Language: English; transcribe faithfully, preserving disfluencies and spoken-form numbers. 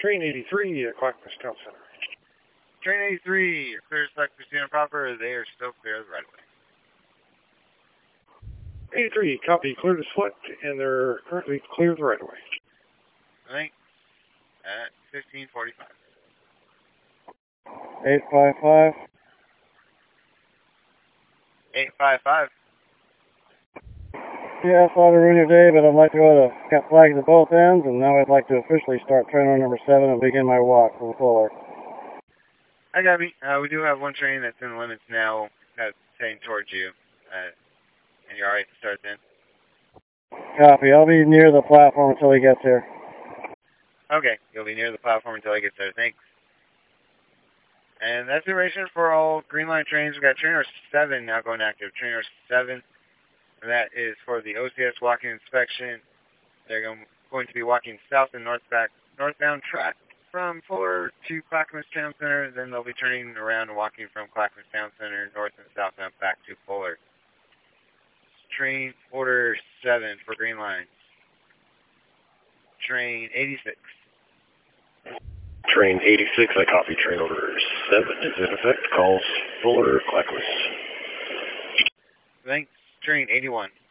Train eighty-three at Clackamas Town Center. Train eighty-three, you're clear to select Christina proper. They are still clear of the right of way. eighty-three, copy, clear to select, and they're currently clear of the right of way. Thanks. At fifteen forty-five. eight five five. eight five five. Yeah, I saw the route today, but I'd like to go to, got flags at both ends, and now I'd like to officially start train on number seven and begin my walk from Fuller. I got me. Uh, we do have one train that's in the limits now, that's heading towards you, uh, and you're alright to start then. Copy. I'll be near the platform until he gets here. Okay, you'll be near the platform until he gets there. Thanks. And that's the duration for all Green Line trains. We've got train number seven now going active. Train number seven. And that is for the O C S walking inspection. They're going, going to be walking south and northbound, northbound track from Fuller to Clackamas Town Center. Then they'll be turning around and walking from Clackamas Town Center north and southbound back to Fuller. Train order seven for Green Line. Train eighty-six. Train eighty-six, I copy. Train order seven is in effect. Calls Fuller, Clackamas. Thanks. Train eighty-one.